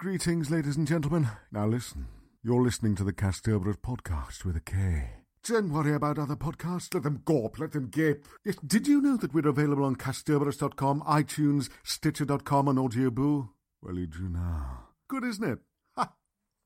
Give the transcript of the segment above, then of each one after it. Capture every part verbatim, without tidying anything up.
Greetings, ladies and gentlemen. Now listen, you're listening to the Casterbury podcast with a K. Don't worry about other podcasts. Let them gawp, let them gape. Yes, did you know that we're available on Casterbury dot com, iTunes, Stitcher dot com, and Audioboo? Well, you do now. Good, isn't it? Ha!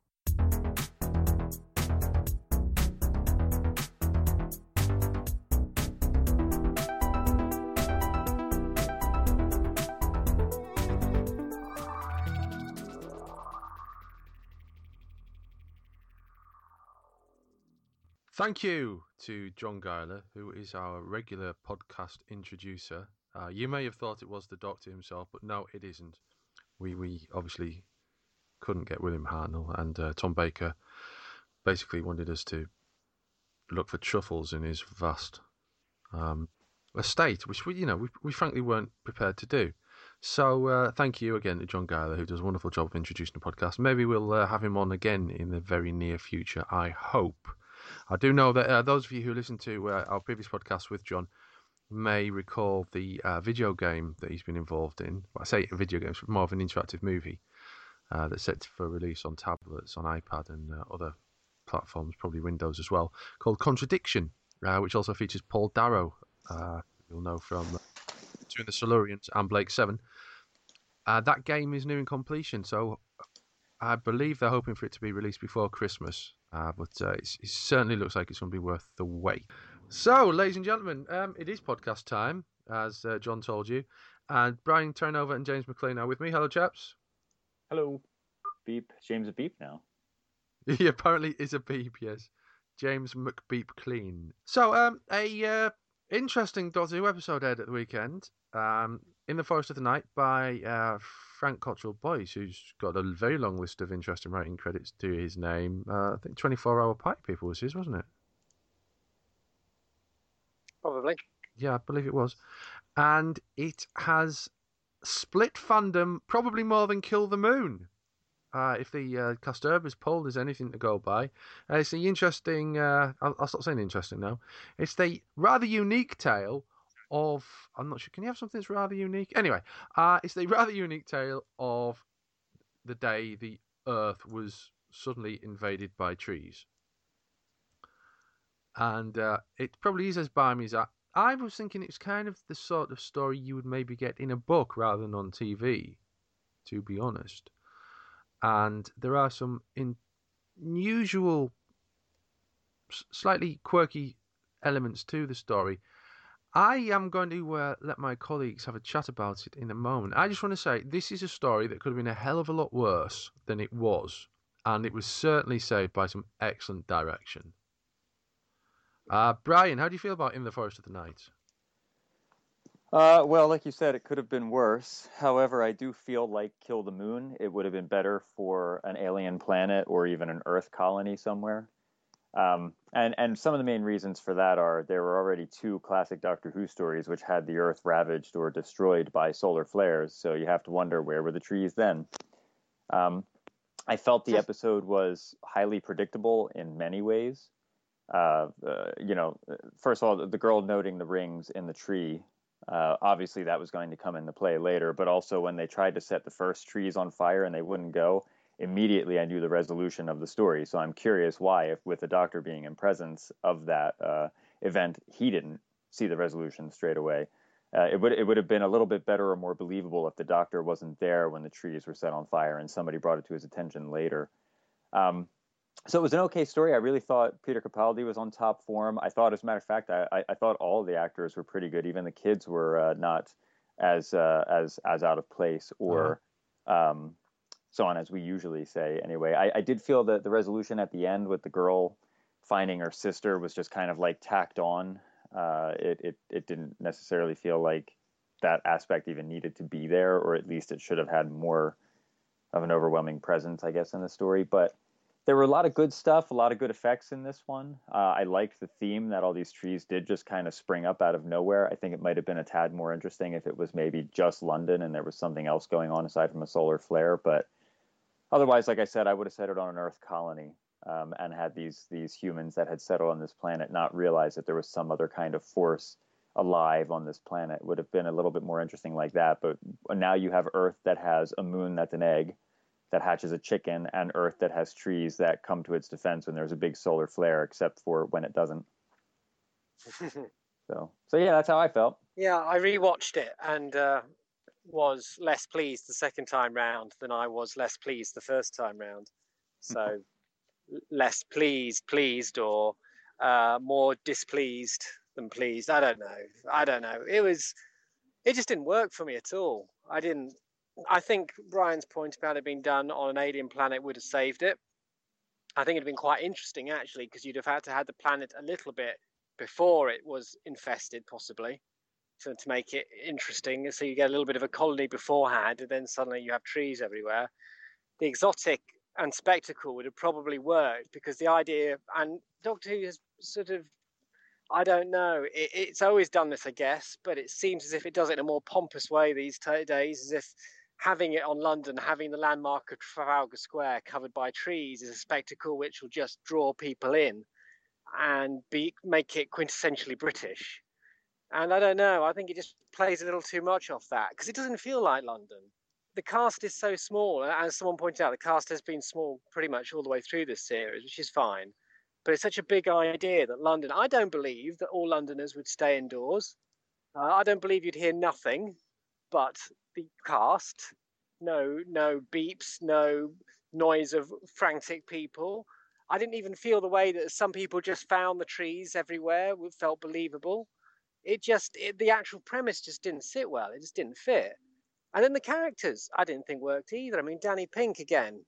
Thank you to John Geiler, who is our regular podcast introducer. Uh, you may have thought it was the Doctor himself, but no, it isn't. We we obviously couldn't get William Hartnell, and uh, Tom Baker basically wanted us to look for truffles in his vast um, estate, which we you know we we frankly weren't prepared to do. So uh, thank you again to John Geiler, who does a wonderful job of introducing the podcast. Maybe we'll uh, have him on again in the very near future, I hope. I do know that uh, those of you who listened to uh, our previous podcast with John may recall the uh, video game that he's been involved in. Well, I say a video game, it's more of an interactive movie uh, that's set for release on tablets, on iPad and uh, other platforms, probably Windows as well, called Contradiction, uh, which also features Paul Darrow, uh, you'll know from uh, Two in the Silurians and Blake Seven. Uh, that game is nearing completion, so I believe they're hoping for it to be released before Christmas. Uh, but uh, it's, it certainly looks like it's going to be worth the wait. So, ladies and gentlemen, um, it is podcast time, as uh, John told you. And Brian Turnover and James McLean are with me. Hello, chaps. Hello. Beep. James a beep now. He apparently is a beep, yes. James McBeep Clean. So, um, a uh, interesting Doctor Who episode aired at the weekend. Um, In the Forest of the Night by uh, Frank Cottrell Boyce, who's got a very long list of interesting writing credits to his name. Uh, I think twenty-four hour Pipe People was his, wasn't it? Probably. Yeah, I believe it was. And it has split fandom probably more than Kill the Moon. Uh, if the uh, Casterbury's poll is anything to go by. Uh, it's the interesting, uh, I'll, I'll stop saying interesting now. It's the rather unique tale of, I'm not sure, can you have something that's rather unique? Anyway, uh, it's the rather unique tale of the day the Earth was suddenly invaded by trees. And uh, it probably is as balmy as that. I was thinking it's kind of the sort of story you would maybe get in a book rather than on T V, to be honest. And there are some unusual, slightly quirky elements to the story. I am going to uh, let my colleagues have a chat about it in a moment. I just want to say this is a story that could have been a hell of a lot worse than it was, and it was certainly saved by some excellent direction. Uh, Brian, how do you feel about In the Forest of the Night? Uh, well, like you said, it could have been worse. However, I do feel like Kill the Moon, it would have been better for an alien planet or even an Earth colony somewhere. Um, and, and some of the main reasons for that are there were already two classic Doctor Who stories which had the Earth ravaged or destroyed by solar flares, so you have to wonder, where were the trees then? Um, I felt the episode was highly predictable in many ways. Uh, uh, you know, first of all, the girl noting the rings in the tree, uh, obviously that was going to come into play later, but also when they tried to set the first trees on fire and they wouldn't go, immediately I knew the resolution of the story. So I'm curious why, if with the Doctor being in presence of that uh, event, he didn't see the resolution straight away. Uh, it would it would have been a little bit better or more believable if the Doctor wasn't there when the trees were set on fire and somebody brought it to his attention later. Um, so it was an okay story. I really thought Peter Capaldi was on top form. I thought, as a matter of fact, I, I, I thought all of the actors were pretty good. Even the kids were uh, not as uh, as as out of place or uh-huh. um, so on, as we usually say. Anyway, I, I did feel that the resolution at the end with the girl finding her sister was just kind of like tacked on. Uh, it, it it didn't necessarily feel like that aspect even needed to be there, or at least it should have had more of an overwhelming presence, I guess, in the story. But there were a lot of good stuff, a lot of good effects in this one. Uh, I liked the theme that all these trees did just kind of spring up out of nowhere. I think it might have been a tad more interesting if it was maybe just London and there was something else going on aside from a solar flare. But otherwise, like I said, I would have set it on an Earth colony um, and had these these humans that had settled on this planet not realize that there was some other kind of force alive on this planet. Would have been a little bit more interesting like that. But now you have Earth that has a moon that's an egg. that hatches a chicken, and Earth that has trees that come to its defense when there's a big solar flare, except for when it doesn't. so, so yeah, that's how I felt. Yeah, I rewatched it and uh, was less pleased the second time round than I was less pleased the first time round. So, less pleased, pleased, or uh, more displeased than pleased. I don't know. I don't know. It was. It just didn't work for me at all. I didn't. I think Brian's point about it being done on an alien planet would have saved it. I think it'd been quite interesting actually, because you'd have had to have the planet a little bit before it was infested, possibly, to to make it interesting. So you get a little bit of a colony beforehand, and then suddenly you have trees everywhere. The exotic and spectacle would have probably worked, because the idea, and Doctor Who has sort of, I don't know, it, it's always done this, I guess, but it seems as if it does it in a more pompous way these t- days, as if having it on London, having the landmark of Trafalgar Square covered by trees is a spectacle which will just draw people in and be make it quintessentially British. And I don't know, I think it just plays a little too much off that, because it doesn't feel like London. The cast is so small, as someone pointed out, the cast has been small pretty much all the way through this series, which is fine. But it's such a big idea that London, I don't believe that all Londoners would stay indoors. Uh, I don't believe you'd hear nothing but the cast. No, no beeps, no noise of frantic people. I didn't even feel the way that some people just found the trees everywhere. It felt believable. It just, it, the actual premise just didn't sit well. It just didn't fit. And then the characters, I didn't think worked either. I mean, Danny Pink again,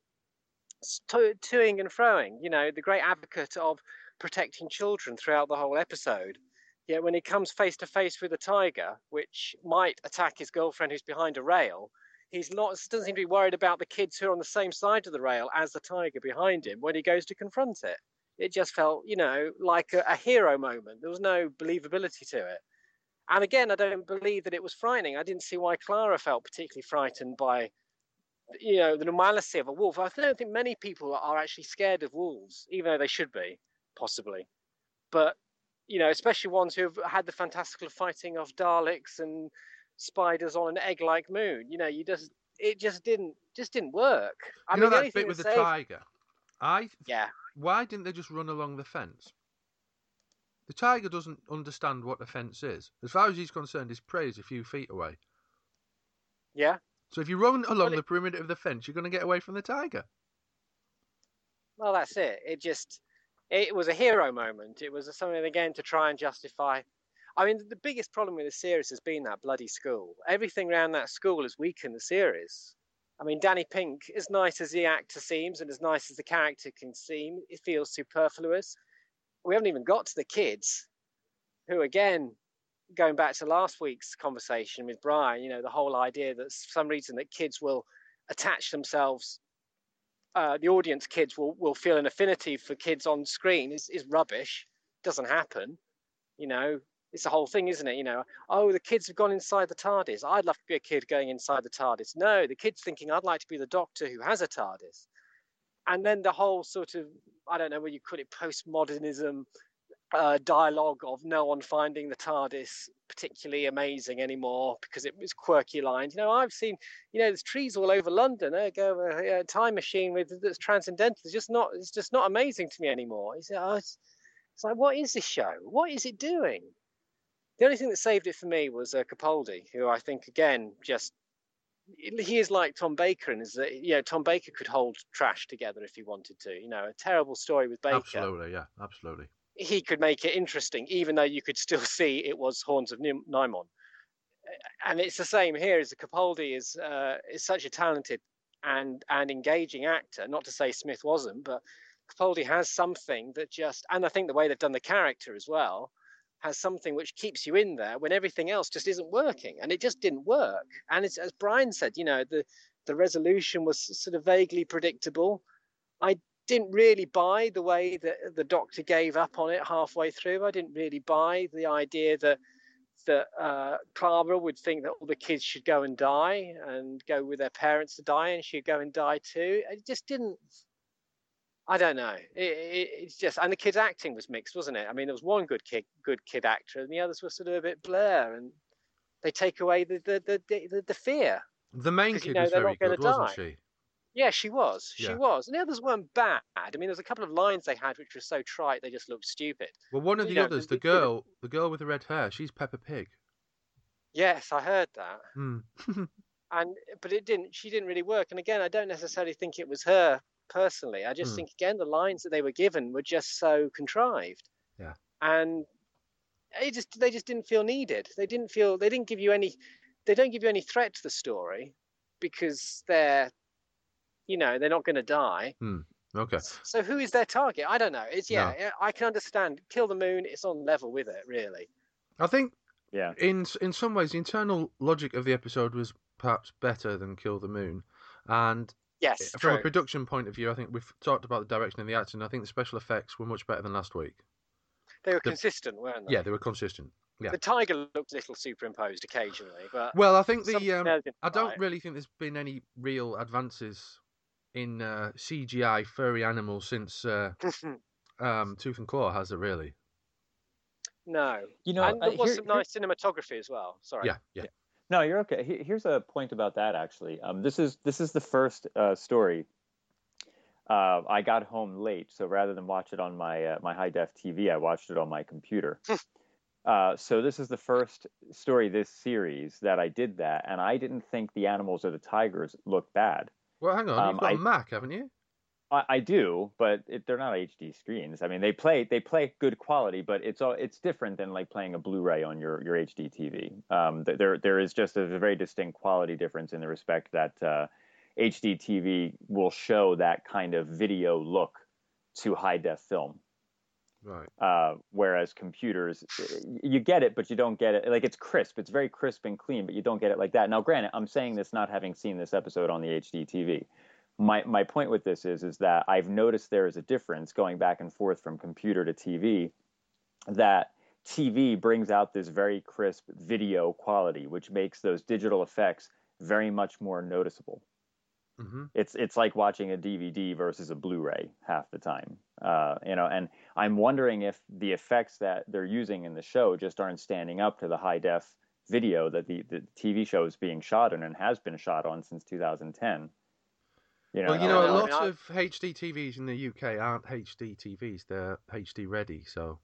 to- toing and froing, you know, the great advocate of protecting children throughout the whole episode. Yet when he comes face to face with a tiger, which might attack his girlfriend who's behind a rail, he's not, doesn't seem to be worried about the kids who are on the same side of the rail as the tiger behind him when he goes to confront it. It just felt, you know, like a, a hero moment. There was no believability to it. And again, I don't believe that it was frightening. I didn't see why Clara felt particularly frightened by, you know, the normality of a wolf. I don't think many people are actually scared of wolves, even though they should be, possibly. But, you know, especially ones who have had the fantastical fighting of Daleks and spiders on an egg-like moon. You know, you just, it just didn't, just didn't work. I you mean, know that bit with the saved... tiger? I yeah. Why didn't they just run along the fence? The tiger doesn't understand what a fence is. As far as he's concerned, his prey is a few feet away. Yeah. So if you run along it... the perimeter of the fence, you're going to get away from the tiger. Well, that's it. It just, it was a hero moment. It was something, again, to try and justify. I mean, the biggest problem with the series has been that bloody school. Everything around that school has weakened the series. I mean, Danny Pink, as nice as the actor seems and as nice as the character can seem, it feels superfluous. We haven't even got to the kids, who, again, going back to last week's conversation with Brian, you know, the whole idea that for some reason that kids will attach themselves, uh, the audience kids will, will feel an affinity for kids on screen is, is rubbish. Doesn't happen. You know, it's the whole thing, isn't it? You know, oh, the kids have gone inside the TARDIS. I'd love to be a kid going inside the TARDIS. No, the kid's thinking, I'd like to be the Doctor who has a TARDIS. And then the whole sort of, I don't know whether you call it postmodernism uh, dialogue of no one finding the TARDIS particularly amazing anymore because it was quirky lines. You know, I've seen, you know, there's trees all over London. There go a, a time machine with that's transcendental. It's just not, it's just not amazing to me anymore. It's, oh, it's, it's like, what is this show? What is it doing? The only thing that saved it for me was uh, Capaldi, who I think, again, just, he is like Tom Baker, and is that, you know, Tom Baker could hold trash together if he wanted to. You know, a terrible story with Baker. Absolutely, yeah, absolutely. He could make it interesting, even though you could still see it was Horns of Nimon. And it's the same here. As Capaldi is uh, is such a talented and and engaging actor. Not to say Smith wasn't, but Capaldi has something that just, and I think the way they've done the character as well, has something which keeps you in there when everything else just isn't working. And it just didn't work. And it's, as Brian said, you know, the, the resolution was sort of vaguely predictable. I didn't really buy the way that the Doctor gave up on it halfway through. I didn't really buy the idea that that uh, Clara would think that all the kids should go and die and go with their parents to die, and she'd go and die too. It just didn't. I don't know. It, it, it's just, and the kid's acting was mixed, wasn't it? I mean, there was one good kid, good kid actor, and the others were sort of a bit blur, and they take away the the the, the, the fear. The main kid you know, was very good, wasn't die. she? Yeah, she was. She Yeah. was. And the others weren't bad. I mean, there's a couple of lines they had which were so trite they just looked stupid. Well, one of You the know, others, they the could've- girl, the girl with the red hair, she's Peppa Pig. Yes, I heard that. Hmm. And but it didn't. She didn't really work. And again, I don't necessarily think it was her personally. I just Hmm. think again the lines that they were given were just so contrived. Yeah. And it just they just didn't feel needed. They didn't feel. They didn't give you any. They don't give you any threat to the story because they're, you know, they're not going to die. Hmm. Okay. So who is their target? I don't know. It's yeah. No. yeah, I can understand. Kill the Moon. It's on level with it, really. I think Yeah. in in some ways the internal logic of the episode was perhaps better than Kill the Moon, and Yes, from true. a production point of view, I think we've talked about the direction and the acting. I think the special effects were much better than last week. They were the- consistent, weren't they? Yeah, they were consistent. Yeah. The tiger looked a little superimposed occasionally, but Well, I think the something um, else didn't I don't right. really think there's been any real advances in uh, C G I furry animals since uh, um, Tooth and Claw, has it really? No. You know, and there uh, was here- some here- nice cinematography as well. Sorry. Yeah, yeah. No, you're okay. He- Here's a point about that, actually. Um, this is this is the first uh, story. Uh, I got home late, so rather than watch it on my uh, my high def T V, I watched it on my computer. uh, so this is the first story this series that I did that, and I didn't think the animals or the tigers looked bad. Well, hang on, Um, you've got a I- Mac, haven't you? I, I do, but it, they're not H D screens. I mean, they play they play good quality, but it's all it's different than like playing a Blu-ray on your, your H D T V. Um, th- there there is just a very distinct quality difference in the respect that uh, H D T V will show that kind of video look to high def film, Right. uh, whereas computers, you get it, but you don't get it. Like it's crisp, it's very crisp and clean, but you don't get it like that. Now, granted, I'm saying this not having seen this episode on the H D T V. My my point with this is is that I've noticed there is a difference going back and forth from computer to T V, that T V brings out this very crisp video quality, which makes those digital effects very much more noticeable. Mm-hmm. It's it's like watching a D V D versus a Blu-ray half the time, uh, you know. And I'm wondering if the effects that they're using in the show just aren't standing up to the high def video that the, the T V show is being shot on and has been shot on since two thousand ten. You know, Well, you know, a I lot mean, I- of H D T Vs in the U K aren't H D T Vs; they're H D ready. So,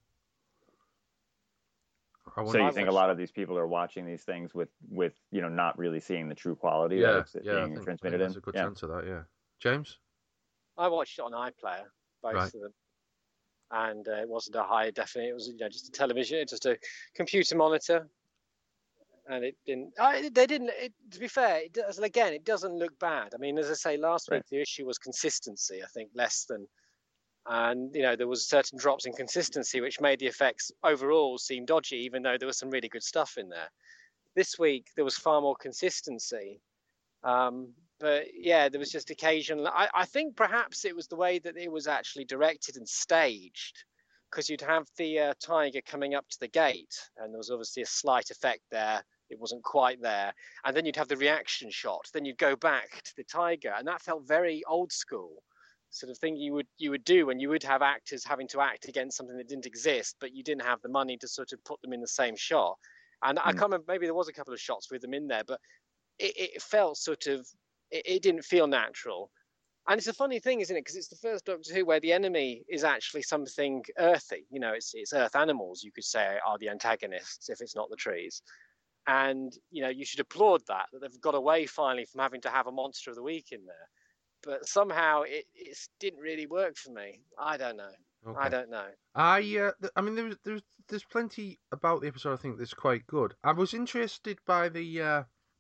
I So wonder- you think a lot of these people are watching these things with, with you know, not really seeing the true quality yeah, that it's yeah, I being think, I transmitted think that's in? a good Yeah. chance of that. Yeah, James. I watched it on iPlayer, both Right. of them, and uh, it wasn't a high definition. It was, you know, just a television, just a computer monitor, and it didn't. I, they didn't. It, to be fair, it does. Again, it doesn't look bad. I mean, as I say, last Right. week the issue was consistency. I think less than, and you know, there was certain drops in consistency which made the effects overall seem dodgy, even though there was some really good stuff in there. This week there was far more consistency. Um, But yeah, there was just occasional. I, I think perhaps it was the way that it was actually directed and staged, because you'd have the uh, tiger coming up to the gate, and there was obviously a slight effect there. It wasn't quite there, and then you'd have the reaction shot. Then you'd go back to the tiger, and that felt very old school, sort of thing you would you would do when you would have actors having to act against something that didn't exist, but you didn't have the money to sort of put them in the same shot. And I Mm. can't remember, maybe there was a couple of shots with them in there, but it, it felt sort of. It, it didn't feel natural. And it's a funny thing, isn't it? Because it's the first Doctor Who where the enemy is actually something earthy. You know, it's it's earth animals, you could say, are the antagonists if it's not the trees. And, you know, you should applaud that, that they've got away finally from having to have a Monster of the Week in there. But somehow it, it didn't really work for me. I don't know. Okay. I don't know. I uh, th- I mean, there's there's there's plenty about the episode I think that's quite good. I was interested by the uh,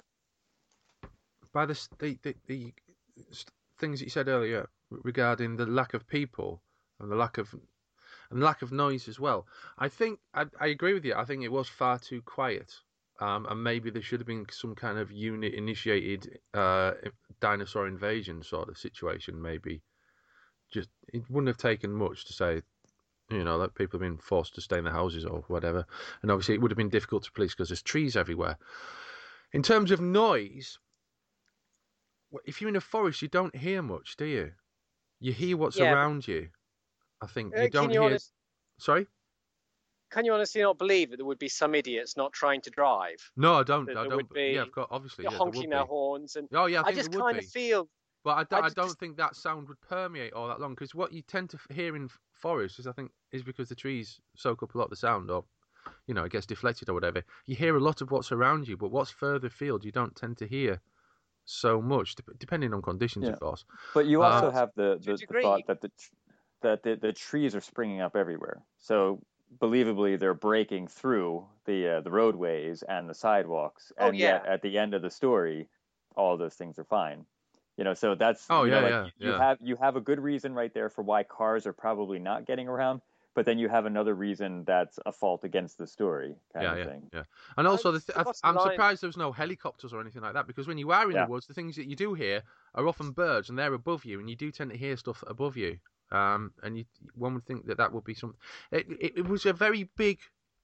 by the, s- the the the s- things that you said earlier regarding the lack of people and the lack of and lack of noise as well. I think I I agree with you. I think it was far too quiet. Um, and maybe there should have been some kind of unit-initiated uh, dinosaur invasion sort of situation. Maybe just it wouldn't have taken much to say, you know, that people have been forced to stay in their houses or whatever. And obviously, it would have been difficult to police because there's trees everywhere. In terms of noise, if you're in a forest, you don't hear much, do you? You hear what's Yeah, but- around you. I think Uh, you don't can you hear. honest- Sorry. Can you honestly not believe that there would be some idiots not trying to drive? No, I don't. That I there don't. would be yeah, of course, obviously, You're yeah, there honking would their be. horns, and Oh, yeah, I I think just there would kind be. of feel But I don't, I I don't just- think that sound would permeate all that long, because what you tend to hear in forests is, I think, is because the trees soak up a lot of the sound, or, you know, it gets deflected or whatever. You hear a lot of what's around you, but what's further afield, you don't tend to hear so much, depending on conditions, Yeah. of course. But you Uh, also have the, to a the, the degree. thought that the tr- that the, the trees are springing up everywhere. So believably, they're breaking through the uh, the roadways and the sidewalks, Oh, and yet yeah. at the end of the story, all of those things are fine. You know, so that's Oh, you know, yeah, like yeah, you, you yeah. have you have a good reason right there for why cars are probably not getting around, but then you have another reason that's a fault against the story kind yeah, of yeah, thing. yeah. And also, the th- the I- bottom I'm line- surprised there was no helicopters or anything like that, because when you are in Yeah. the woods, the things that you do hear are often birds, and they're above you, and you do tend to hear stuff above you. Um, and you, one would think that that would be something. It, it, it was a very big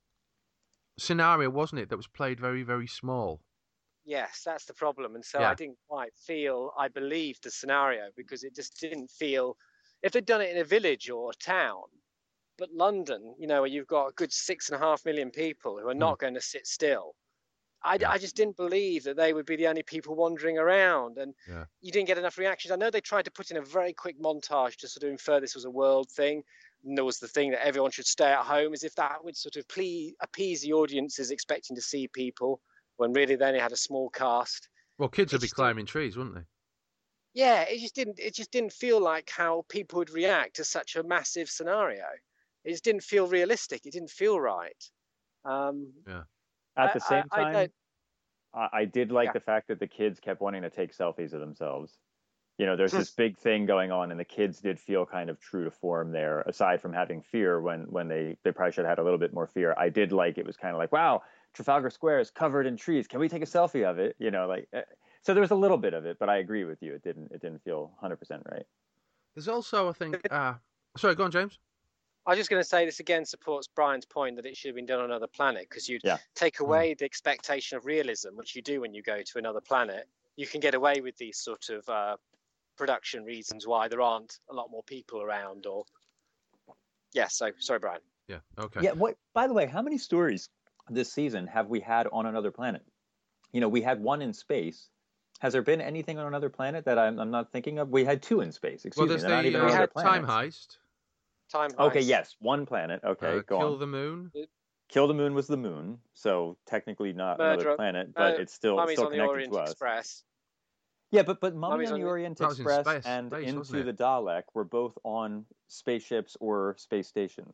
scenario, wasn't it? That was played very, very small. Yes, that's the problem. And so Yeah. I didn't quite feel I believed the scenario, because it just didn't feel, if they'd done it in a village or a town, but London, you know, where you've got a good six and a half million people who are not going to sit still. I, Yeah. I just didn't believe that they would be the only people wandering around, and Yeah. you didn't get enough reactions. I know they tried to put in a very quick montage to sort of infer this was a world thing. And there was the thing that everyone should stay at home, as if that would sort of please, appease the audiences expecting to see people, when really they only had a small cast. Well, kids It would be just didn't- climbing trees, wouldn't they? Yeah, it just didn't. It just didn't feel like how people would react to such a massive scenario. It just didn't feel realistic. It didn't feel right. Um, At I- the same I- I time, don't- I, I did like Yeah. the fact that the kids kept wanting to take selfies of themselves. You know, there's this big thing going on, and the kids did feel kind of true to form there. Aside from having fear, when when they they probably should have had a little bit more fear. I did like it was kind of like, wow, Trafalgar Square is covered in trees. Can we take a selfie of it? You know, like eh, so there was a little bit of it, but I agree with you. It didn't it didn't feel one hundred percent right. There's also, I think. Uh, sorry, go on, James. I was just going to say this again supports Brian's point that it should have been done on another planet, because you'd Yeah. take away the expectation of realism, which you do when you go to another planet. You can get away with these sort of uh, production reasons why there aren't a lot more people around. Or yeah, so sorry, Brian. Yeah. Okay. Yeah. What? By the way, how many stories this season have we had on another planet? You know, we had one in space. Has there been anything on another planet that I'm, I'm not thinking of? We had two in space. Excuse Well, me, there's they're not the even uh, on other time planets. heist. Time Okay, heist. yes, one planet. Okay, uh, go Kill on. the Moon. Kill the Moon was the moon, so technically not Murder- another planet, but uh, it's still Mummy's still on the connected Orient to us. Express. Yeah, but but Mummy Mummy's on on the the- Orient That was in Express space- and space, wasn't Into it? the Dalek were both on spaceships or space stations.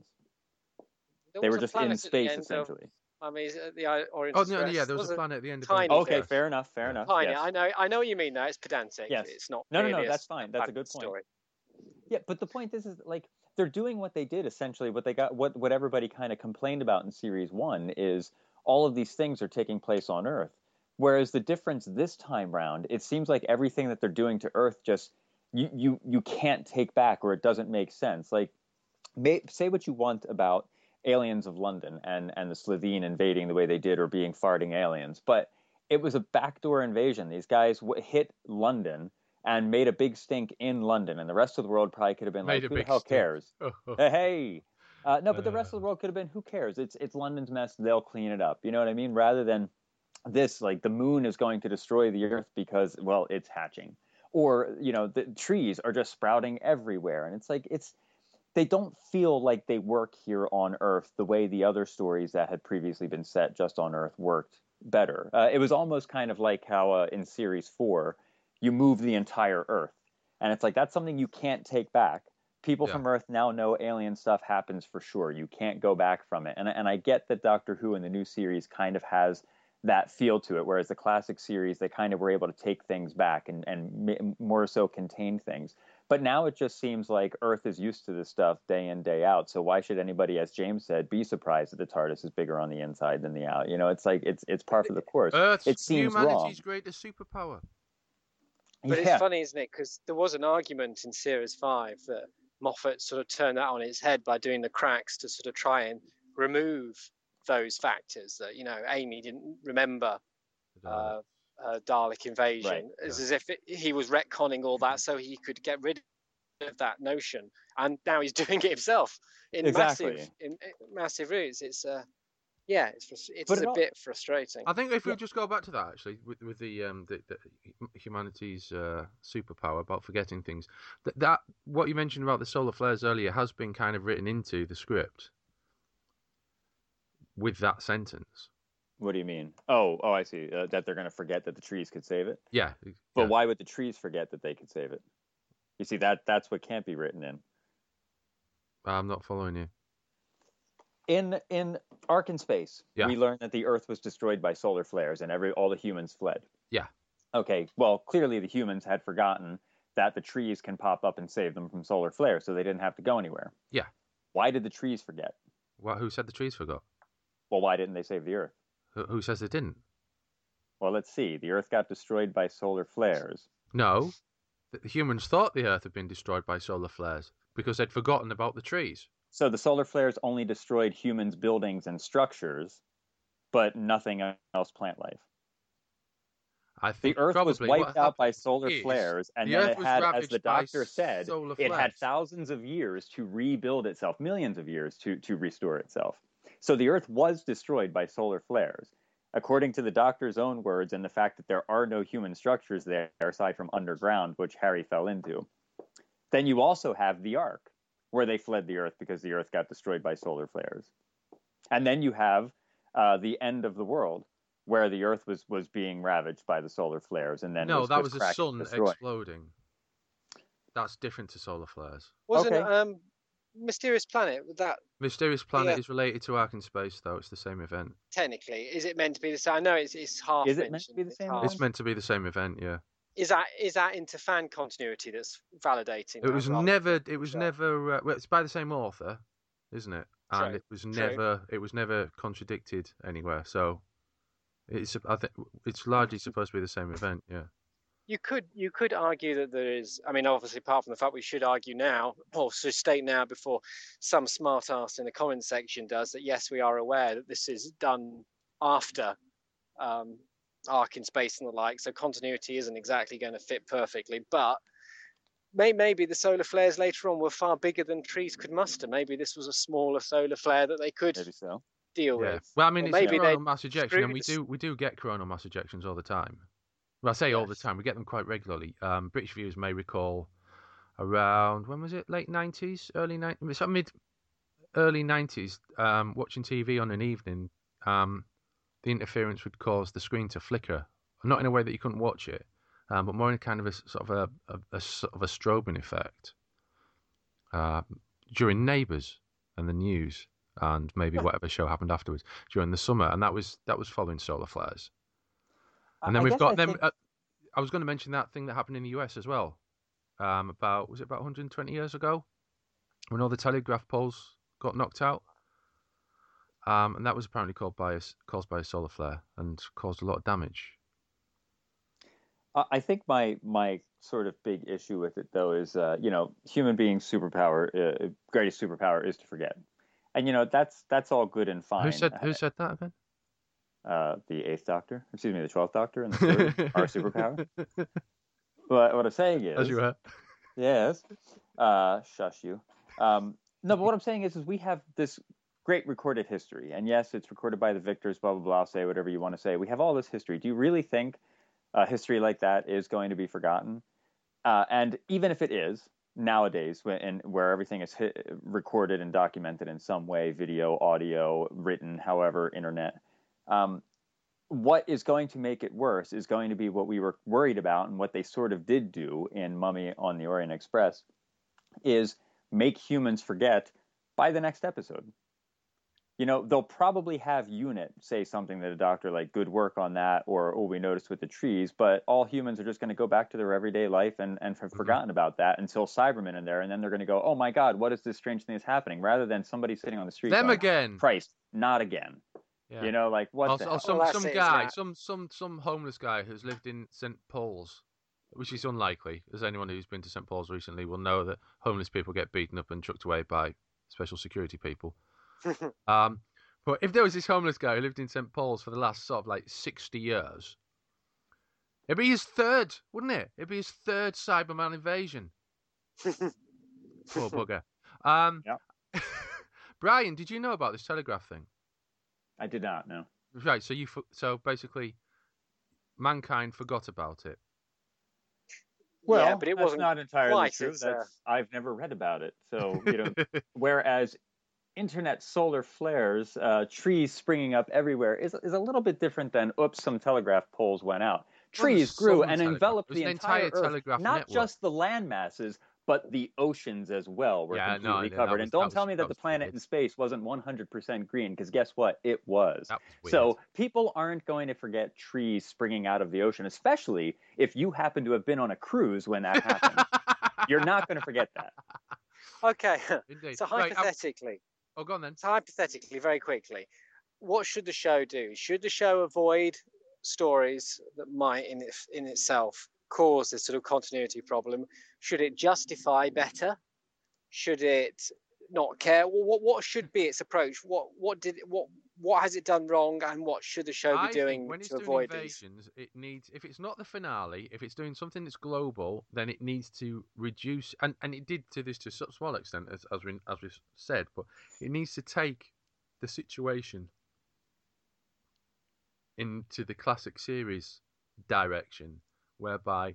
There They was were a just planet in at the space end of essentially. Mummy's at the uh, Orient Oh Express. no, yeah, there was Was a it planet at the end of tiny Orient Okay, Express. fair enough, fair Yeah. enough. Tiny. Yes. I know. I know what you mean. Though it's pedantic. Yes. It's not. No, no, really no, a that's s- fine. That's a planet good point. story. Yeah, but the point is, is like they're doing what they did essentially. What they got, what what everybody kind of complained about in series one is all of these things are taking place on Earth. Whereas the difference this time round, it seems like everything that they're doing to Earth just you you you can't take back, or it doesn't make sense. Like, may, say what you want about Aliens of London and and the Slitheen invading the way they did, or being farting aliens, but it was a backdoor invasion. These guys w- hit London and made a big stink in London, and the rest of the world probably could have been Made like, a "Who the big hell stink." cares?" Hey, uh, no, but the rest of the world could have been, "Who cares? It's it's London's mess. They'll clean it up." You know what I mean? Rather than this, like the moon is going to destroy the Earth because, well, it's hatching, or you know, the trees are just sprouting everywhere, and it's like it's they don't feel like they work here on Earth the way the other stories that had previously been set just on Earth worked better. Uh, it was almost kind of like how uh, in series four you move the entire Earth, and it's like that's something you can't take back. People Yeah. from Earth now know alien stuff happens for sure. You can't go back from it, and and I get that Doctor Who in the new series kind of has that feel to it, whereas the classic series they kind of were able to take things back and and m- more so contain things. But now it just seems like Earth is used to this stuff day in, day out. So why should anybody, as James said, be surprised that the TARDIS is bigger on the inside than the out? You know, it's like it's it's par for the course. Earth's It seems humanity's wrong. greatest superpower. But Yeah. it's funny, isn't it? Because there was an argument in series five that Moffat sort of turned that on its head by doing the cracks to sort of try and remove those factors that, you know, Amy didn't remember uh, uh, Dalek invasion. Right, It's yeah. as if it, he was retconning all that so he could get rid of that notion. And now he's doing it himself in Exactly. massive in, in massive routes. It's uh, Yeah, it's frus- it's But it a all- bit frustrating. I think if we Yeah. just go back to that actually, with with the um the, the humanity's uh, superpower about forgetting things, that that what you mentioned about the solar flares earlier has been kind of written into the script with that sentence. What do you mean? Oh, oh, I see. Uh, that they're going to forget that the trees could save it. Yeah, But yeah. why would the trees forget that they could save it? You see, that that's what can't be written in. I'm not following you. In in Ark in Space, Yeah. we learned that the Earth was destroyed by solar flares, and every all the humans fled. Yeah. Okay. Well, clearly the humans had forgotten that the trees can pop up and save them from solar flares, so they didn't have to go anywhere. Yeah. Why did the trees forget? What? Who said the trees forgot? Well, why didn't they save the Earth? Who, who says they didn't? Well, let's see. The Earth got destroyed by solar flares. No, the humans thought the Earth had been destroyed by solar flares because they'd forgotten about the trees. So the solar flares only destroyed humans' buildings and structures, but nothing else plant life. I think The Earth probably was wiped what out by happened solar is flares, and the then Earth it was had, as ravaged the by doctor said, solar it had flares. thousands of years to rebuild itself, millions of years to, to restore itself. So the Earth was destroyed by solar flares. According to the doctor's own words, and the fact that there are no human structures there aside from underground, which Harry fell into. Then you also have the Ark, where they fled the Earth because the Earth got destroyed by solar flares. And then you have uh, the end of the world, where the Earth was, was being ravaged by the solar flares, and then no, was, that was was a cracked and sun destroyed. exploding. That's different to solar flares. Wasn't Okay. um, Mysterious Planet that Mysterious Planet Yeah. is related to Ark in Space, though. It's the same event. technically is it meant to be the same? I know it's it's half. Is it meant to mentioned, be the it's same half. event? It's meant to be the same event, yeah. Is that is that into fan continuity that's validating? It that was rather never. than- It was Sure. never. Uh, well, it's by the same author, isn't it? And True, it was true. never. It was never contradicted anywhere. So it's. I think it's largely supposed to be the same event. Yeah. You could you could argue that there is. I mean, obviously, apart from the fact we should argue now, or should state now before some smart ass in the comment section does that. Yes, we are aware that this is done after um, Ark in Space and the like, so continuity isn't exactly going to fit perfectly. But may, maybe the solar flares later on were far bigger than trees could muster. Maybe this was a smaller solar flare that they could Maybe so. deal Yeah. with. Well, I mean, Or it's maybe a they coronal mass ejection, and we screwed- do we do get coronal mass ejections all the time. Well, I say all the Yes. time. We get them quite regularly. Um, British viewers may recall around when was it? Late nineties, early nineties, mid early nineties. Um, watching T V on an evening, um, the interference would cause the screen to flicker. Not in a way that you couldn't watch it, um, but more in a kind of a sort of a, a, a sort of a strobing effect uh, during Neighbours and the news, and maybe whatever show happened afterwards during the summer, and that was that was following solar flares. And then I we've guess got I them. think- Uh, I was going to mention that thing that happened in the U S as well. Um, about was it about one hundred twenty years ago, when all the telegraph poles got knocked out, um, and that was apparently caused by a, caused by a solar flare and caused a lot of damage. I I think my my sort of big issue with it, though, is uh, you know, human beings' superpower, uh, greatest superpower is to forget, and you know that's that's all good and fine. Who said who said that again? Uh, the Eighth Doctor, excuse me, the Twelfth Doctor, and the third, our superpower. But what I'm saying is, As you were. yes, uh, shush you. Um, no, but what I'm saying is, is we have this great recorded history, and yes, it's recorded by the victors. Blah blah blah. Say whatever you want to say. We have all this history. Do you really think a history like that is going to be forgotten? Uh, and even if it is nowadays, when, and where everything is hit, recorded and documented in some way, video, audio, written, however, internet. Um, what is going to make it worse is going to be what we were worried about, and what they sort of did do in Mummy on the Orient Express, is make humans forget by the next episode. You know, they'll probably have UNIT say something to the doctor like, good work on that, or, oh, we noticed with the trees, but all humans are just going to go back to their everyday life and, and have Mhm. forgotten about that until Cybermen are there, and then they're going to go, oh my God, what is this strange thing that's happening? Rather than somebody sitting on the street Them going, again. Christ, not again. Yeah. You know, like, what Or, the or hell? some Well, some that's it, guy, isn't it? some some some homeless guy who's lived in Saint Paul's, which is unlikely, as anyone who's been to Saint Paul's recently will know that homeless people get beaten up and chucked away by special security people. um, but if there was this homeless guy who lived in Saint Paul's for the last sort of like sixty years, it'd be his third, wouldn't it? It'd be his third Cyberman invasion. Poor bugger. Um, Yeah. Brian, did you know about this telegraph thing? I did not know. Right. So you so basically, mankind forgot about it. Well, yeah, but it that's wasn't not entirely quite true. as, uh, That's I've never read about it. So you know, whereas internet solar flares, uh, trees springing up everywhere is is a little bit different than oops, some telegraph poles went out. Well, there's Trees grew some and telegraph. enveloped There's the an entire entire Earth, telegraph not network. just the land masses, but the oceans as well were Yeah, no, completely that covered. was- And don't that tell was- me that that the was planet weird. in space wasn't one hundred percent green, because guess what? It was. That was weird. So people aren't going to forget trees springing out of the ocean, especially if you happen to have been on a cruise when that happened. You're not going to forget that. Okay, Indeed. so Right, I'm- hypothetically, Oh, go on then. so hypothetically, very quickly, what should the show do? Should the show avoid stories that might, in it, in itself, cause this sort of continuity problem? Should it justify better? Should it not care? What what should be its approach? What what did what what has it done wrong, and what should the show be I doing think when it's to doing avoid these? invasions, it needs, if it's not the finale, if it's doing something that's global, then it needs to reduce, and, and it did to this to a small extent, as as we as we said, but it needs to take the situation into the classic series direction, whereby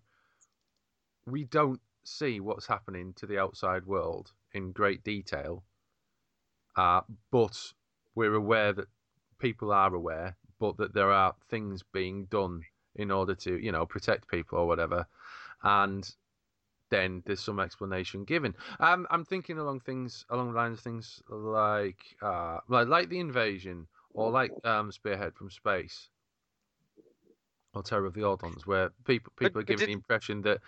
we don't see what's happening to the outside world in great detail, uh, but we're aware that people are aware, but that there are things being done in order to, you know, protect people or whatever, and then there's some explanation given. Um, I'm thinking along things along the lines of things like uh, like like the invasion, or like um, Spearhead from Space, or Terror of the Autons, where people people But- are but given did- the impression that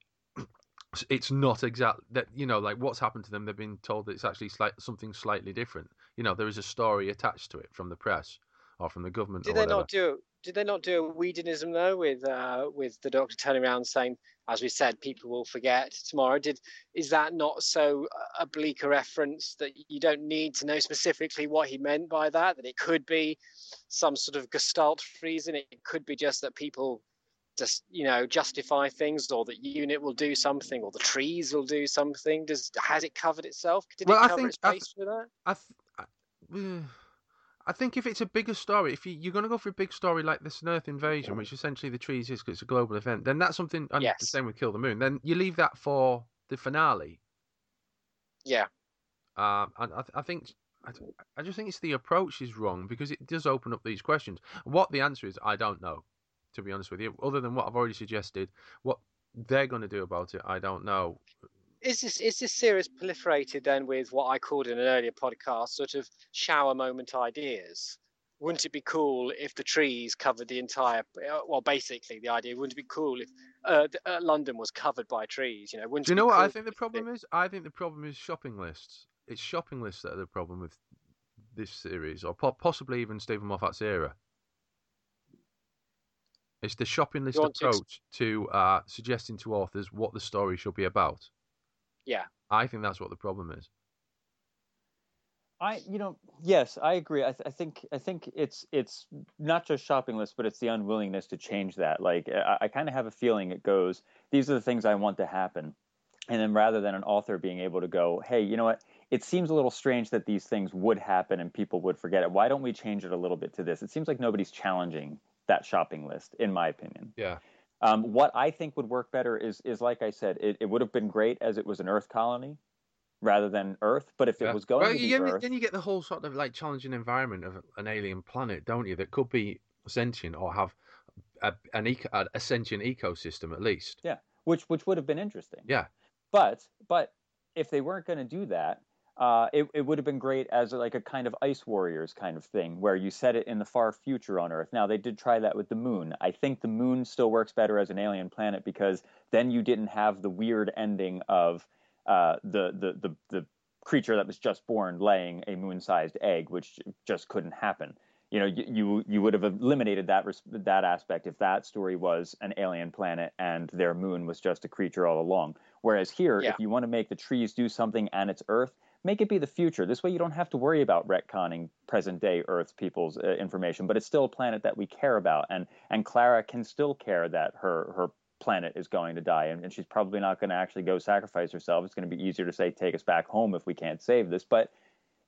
it's not exact that, you know, like what's happened to them. They've been told that it's actually slight, something slightly different. You know, there is a story attached to it from the press or from the government Did or they whatever. not do? Did they not do a Whedonism though, with uh, with the Doctor turning around saying, as we said, people will forget tomorrow? Did is that not so a bleaker reference that you don't need to know specifically what he meant by that? That it could be some sort of gestalt reason. It could be just that people just, you know, justify things, or that unit will do something, or the trees will do something. Does has it covered itself? Did Well, it I cover think- its I th- base with that? I, th- I, I think if it's a bigger story, if you, you're going to go for a big story like this Earth invasion, which essentially the trees is because it's a global event, then that's something. And Yes. the same with Kill the Moon. Then you leave that for the finale. Yeah. Um, and I, I think I, I just think it's the approach is wrong, because it does open up these questions. What the answer is, I don't know, to be honest with you. Other than what I've already suggested, what they're going to do about it, I don't know. Is this is this series proliferated then with what I called in an earlier podcast sort of shower moment ideas? Wouldn't it be cool if the trees covered the entire? Well, basically, the idea wouldn't it be cool if uh, uh, London was covered by trees? You know, wouldn't Do you it be know what cool I think the if problem it- is? I think the problem is shopping lists. It's shopping lists that are the problem with this series, or po- possibly even Stephen Moffat's era. It's the shopping list You want to ex- approach to uh, suggesting to authors what the story should be about. Yeah. I think that's what the problem is. I, you know, yes, I agree. I, th- I think, I think it's it's not just shopping lists, but it's the unwillingness to change that. Like, I, I kind of have a feeling it goes, these are the things I want to happen, and then rather than an author being able to go, hey, you know what? It seems a little strange that these things would happen and people would forget it. Why don't we change it a little bit to this? It seems like nobody's challenging that shopping list, in my opinion. Yeah. Um, what I think would work better is, is like I said, it, it would have been great as it was an Earth colony rather than Earth. But if Yeah. it was going well, to be you, Earth, then you get the whole sort of like challenging environment of an alien planet, don't you? That could be sentient or have a, an eco, a sentient ecosystem at least. yeah, which which would have been interesting. Yeah. But but if they weren't going to do that, uh, it it would have been great as like a kind of Ice Warriors kind of thing, where you set it in the far future on Earth. Now they did try that with the Moon. I think the Moon still works better as an alien planet, because then you didn't have the weird ending of uh, the, the the the creature that was just born laying a moon-sized egg, which just couldn't happen. You know, you you, you would have eliminated that that aspect if that story was an alien planet and their moon was just a creature all along. Whereas here, Yeah. if you want to make the trees do something and it's Earth, make it be the future. This way you don't have to worry about retconning present-day Earth people's uh, information, but it's still a planet that we care about. And and Clara can still care that her her planet is going to die, and, and she's probably not going to actually go sacrifice herself. It's going to be easier to say, take us back home if we can't save this. But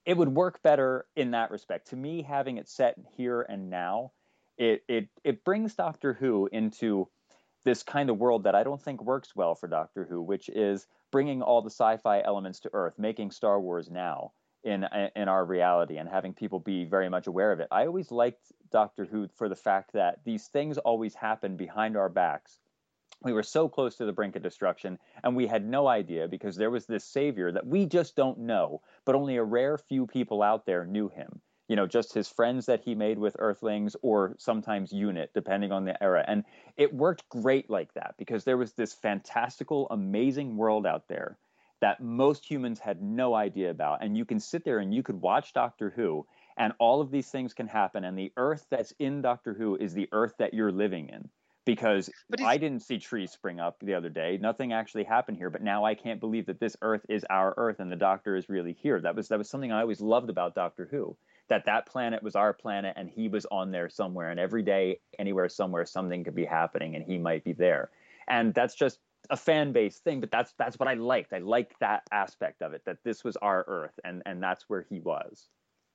it would work better in that respect. To me, having it set here and now, it it it brings Doctor Who into this kind of world that I don't think works well for Doctor Who, which is bringing all the sci-fi elements to Earth, making Star Wars now in in our reality, and having people be very much aware of it. I always liked Doctor Who for the fact that these things always happen behind our backs. We were so close to the brink of destruction, and we had no idea because there was this savior that we just don't know, but only a rare few people out there knew him. You know, just his friends that he made with Earthlings, or sometimes UNIT, depending on the era. And it worked great like that because there was this fantastical, amazing world out there that most humans had no idea about. And you can sit there and you could watch Doctor Who, and all of these things can happen. And the Earth that's in Doctor Who is the Earth that you're living in. Because I didn't see trees spring up the other day. Nothing actually happened here. But now I can't believe that this Earth is our Earth and the Doctor is really here. That was that was something I always loved about Doctor Who. That that planet was our planet and he was on there somewhere. And every day, anywhere, somewhere, something could be happening and he might be there. And that's just a fan-based thing. But that's that's what I liked. I liked that aspect of it, that this was our Earth and, and that's where he was.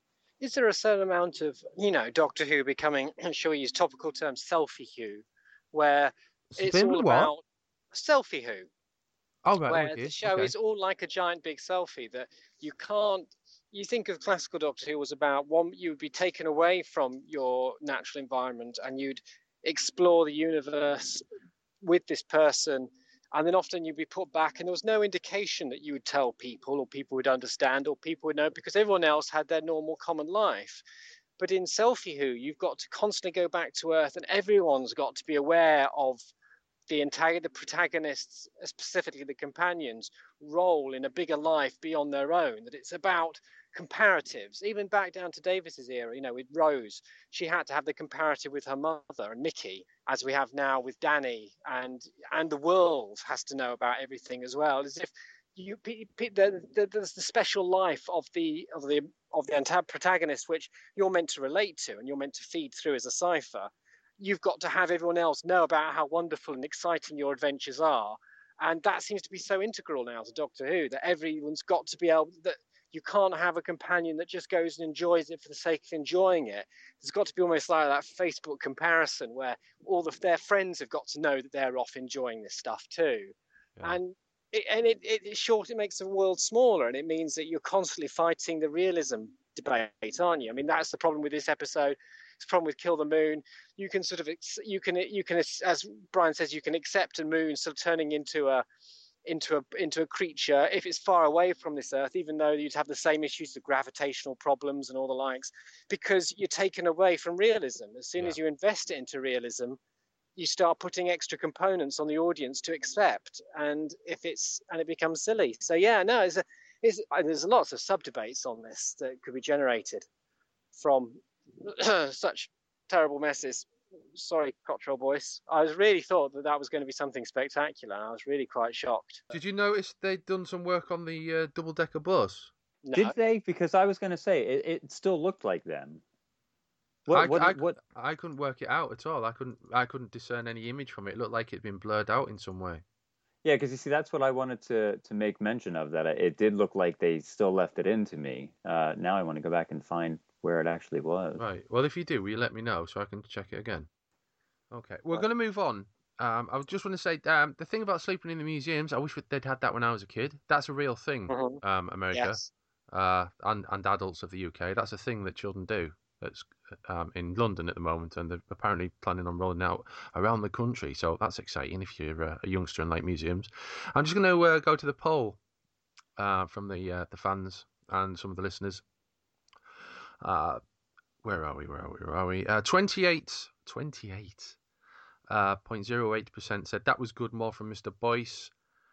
Is there a certain amount of, you know, Doctor Who becoming, shall we use topical terms, selfie Who, where it's all what? about selfie Who? Oh, right, where okay. the show okay. is all like a giant big selfie that you can't. You think of classical Doctor Who was about one, you would be taken away from your natural environment and you'd explore the universe with this person, and then often you'd be put back and there was no indication that you would tell people or people would understand or people would know because everyone else had their normal common life. But in Selfie Who, you've got to constantly go back to Earth and everyone's got to be aware of the entire, the protagonists, specifically the companions, role in a bigger life beyond their own, that it's about comparatives, even back down to Davis's era, you know, with Rose, she had to have the comparative with her mother and Mickey, as we have now with Danny, and and the world has to know about everything as well, as if you the, the, there's the special life of the of the of the protagonist which you're meant to relate to and you're meant to feed through as a cipher. You've got to have everyone else know about how wonderful and exciting your adventures are, and that seems to be so integral now to Doctor Who, that everyone's got to be able, that you can't have a companion that just goes and enjoys it for the sake of enjoying it. There's got to be almost like that Facebook comparison where all of their friends have got to know that they're off enjoying this stuff too. Yeah. And it, and it, it, it short, it makes the world smaller, and it means that you're constantly fighting the realism debate, aren't you? I mean, that's the problem with this episode. It's the problem with Kill the Moon. You can sort of, you can, you can, as Brian says, you can accept a moon sort of turning into a, into a into a creature if it's far away from this Earth, even though you'd have the same issues, the gravitational problems and all the likes, because you're taken away from realism. As soon yeah. as you invest it into realism, you start putting extra components on the audience to accept, and if it's and it becomes silly. So yeah, no, it's a, it's, there's lots of sub debates on this that could be generated from such terrible messes. Sorry, Cottrell Boyce. I was really thought that that was going to be something spectacular. I was really quite shocked. Did you notice they'd done some work on the uh, double-decker bus? No. Did they? Because I was going to say, it, it still looked like them. What, I, what, I, what? I couldn't work it out at all. I couldn't I couldn't discern any image from it. It looked like it'd been blurred out in some way. Yeah, because you see, that's what I wanted to, to make mention of, that it did look like they still left it in to me. Uh, now I want to go back and find where it actually was. Right. Well, if you do, will you let me know so I can check it again? Okay. We're going to move on. Um, I just want to say, um, the thing about sleeping in the museums, I wish they'd had that when I was a kid. That's a real thing, mm-hmm. um, America, yes. uh, and, and adults of the U K. That's a thing that children do. That's um, in London at the moment, and they're apparently planning on rolling out around the country. So that's exciting if you're a, a youngster and like museums. I'm just going to uh, go to the poll uh, from the uh, the fans and some of the listeners. Uh, where are we? Where are we? Where are we? Uh, twenty-eight, twenty-eight, uh, zero point zero eight percent said that was good, more from Mister Boyce.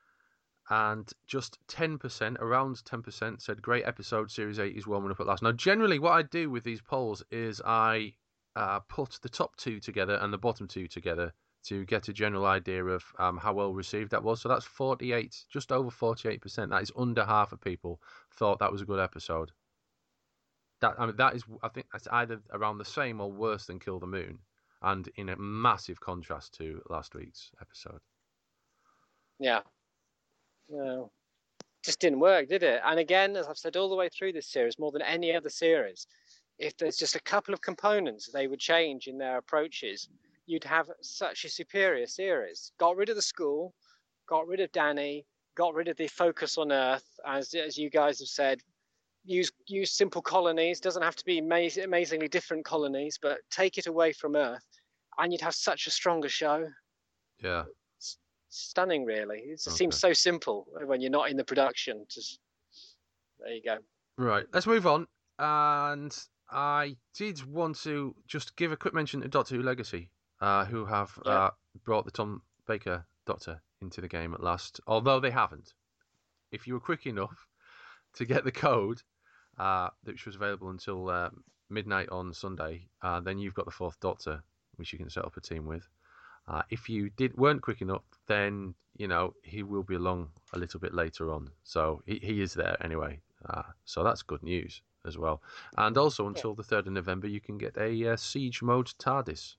And just ten percent, around ten percent, said great episode, Series eight is warming up at last. Now, generally, what I do with these polls is I uh, put the top two together and the bottom two together to get a general idea of um, how well received that was. So that's forty-eight, just over forty-eight percent. That is under half of people thought that was a good episode. That I mean, that is, I think that's either around the same or worse than Kill the Moon, and in a massive contrast to last week's episode. Yeah. No. just didn't work, did it? And again, as I've said all the way through this series, more than any other series, if there's just a couple of components they would change in their approaches, you'd have such a superior series. Got rid of the school, got rid of Danny, got rid of the focus on Earth, as as you guys have said. Use use simple colonies. Doesn't have to be amaz- amazingly different colonies, but take it away from Earth, and you'd have such a stronger show. Yeah. It's stunning, really. It just Okay. seems so simple when you're not in the production. Just there you go. Right, let's move on. And I did want to just give a quick mention to Doctor Who Legacy, uh, who have Yeah. uh, brought the Tom Baker Doctor into the game at last, although they haven't. If you were quick enough to get the code, uh, which was available until uh, midnight on Sunday, uh, then you've got the fourth Doctor, which you can set up a team with. Uh, if you did weren't quick enough, then you know he will be along a little bit later on. So he, he is there anyway. Uh, so that's good news as well. And also until the third of November, you can get a uh, Siege mode TARDIS.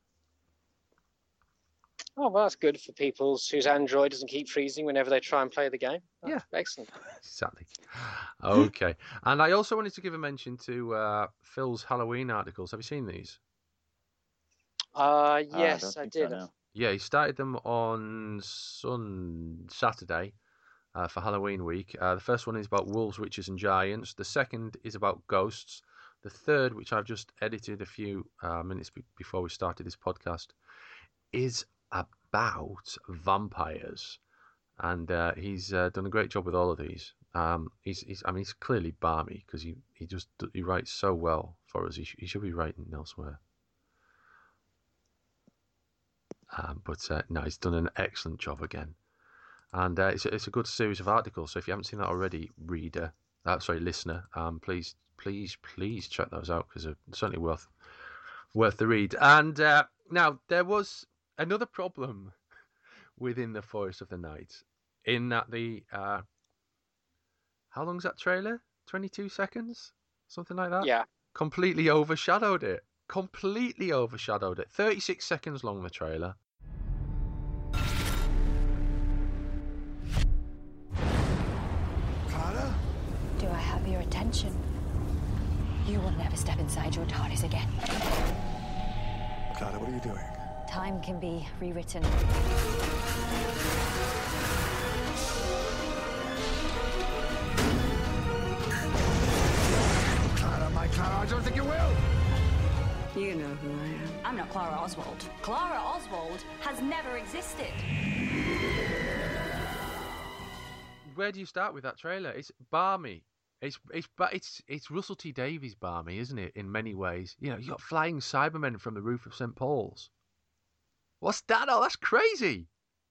Oh, well, that's good for people whose Android doesn't keep freezing whenever they try and play the game. That's Yeah. excellent. Exactly. Okay. And I also wanted to give a mention to uh, Phil's Halloween articles. Have you seen these? Uh, Uh, yes, don't I think did. So, no. Yeah, he started them on Sun Saturday uh, for Halloween week. Uh, the first one is about wolves, witches, and giants. The second is about ghosts. The third, which I've just edited a few uh, minutes be- before we started this podcast, is about vampires. And uh, he's uh, done a great job with all of these. Um, he's, he's, I mean, he's clearly balmy because he, he just he writes so well for us. He, sh- he should be writing elsewhere. Um, but uh, no, he's done an excellent job again. And uh, it's, a, it's a good series of articles. So if you haven't seen that already, reader, uh, sorry, listener, um, please, please, please check those out because they're certainly worth worth the read. And uh, now there was another problem within the Forest of the Night, in that the uh, how long's that trailer? twenty-two seconds, something like that. Yeah. Completely overshadowed it. Completely overshadowed it. thirty-six seconds long, the trailer. Clara? Do I have your attention? You will never step inside your TARDIS again. Clara, what are you doing? Time can be rewritten. Clara, my Clara, I don't think you will! You know who I am. I'm not Clara Oswald. Clara Oswald has never existed. Where do you start with that trailer? It's balmy. It's it's but it's it's Russell T Davies balmy, isn't it? In many ways, you know, you got flying Cybermen from the roof of Saint Paul's. What's that? Oh, that's crazy.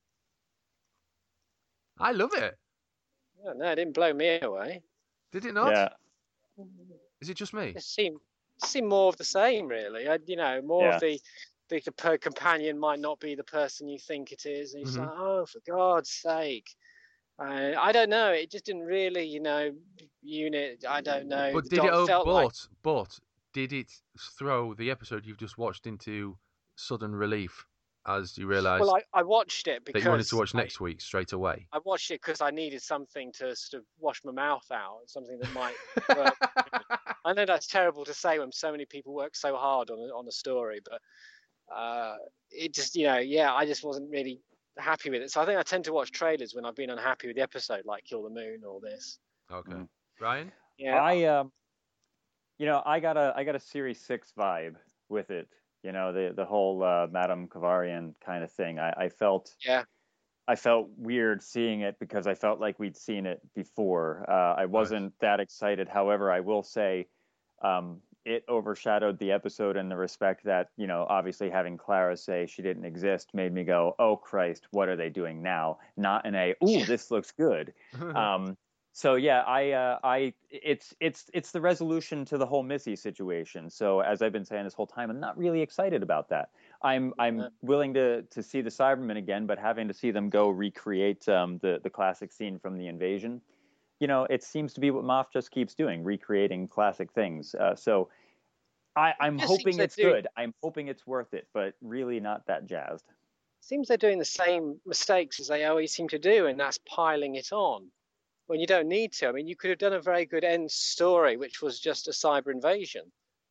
I love it. Oh, no, it didn't blow me away. Did it not? Yeah. Is it just me? It seemed seemed more of the same, really. I, you know, more Yeah. of the the, the per companion might not be the person you think it is, and it's Mhm. like, oh, for God's sake. Uh, I don't know. It just didn't really, you know, unit. I don't know. But The did it? doc Oh, felt but like- but did it throw the episode you've just watched into sudden relief as you realise Well, I, I watched it that because you wanted to watch I- next week straight away? I watched it because I needed something to sort of wash my mouth out, something that might work. I know that's terrible to say when so many people work so hard on a, on a story, but uh, it just, you know, yeah, I just wasn't really happy with it. So I think I tend to watch trailers when I've been unhappy with the episode, like Kill the Moon or this. Okay, Mm. Ryan. Yeah, I um, you know, I got a I got a Series Six vibe with it. You know, the the whole uh, Madame Kavarian kind of thing. I, I felt yeah, I felt weird seeing it because I felt like we'd seen it before. Uh, I wasn't that excited. However, I will say um, it overshadowed the episode in the respect that, you know, obviously having Clara say she didn't exist made me go, oh, Christ, what are they doing now? Not in a, ooh, this looks good. Um, so yeah, I, uh, I, it's, it's, it's the resolution to the whole Missy situation. So as I've been saying this whole time, I'm not really excited about that. I'm, I'm Yeah. willing to, to see the Cybermen again, but having to see them go recreate um, the, the classic scene from the invasion, you know, it seems to be what Moff just keeps doing, recreating classic things. Uh, so I, I'm Just hoping seems they're it's doing- good. I'm hoping it's worth it, but really not that jazzed. seems they're doing the same mistakes as they always seem to do, and that's piling it on. when you don't need to. I mean, you could have done a very good end story, which was just a cyber invasion,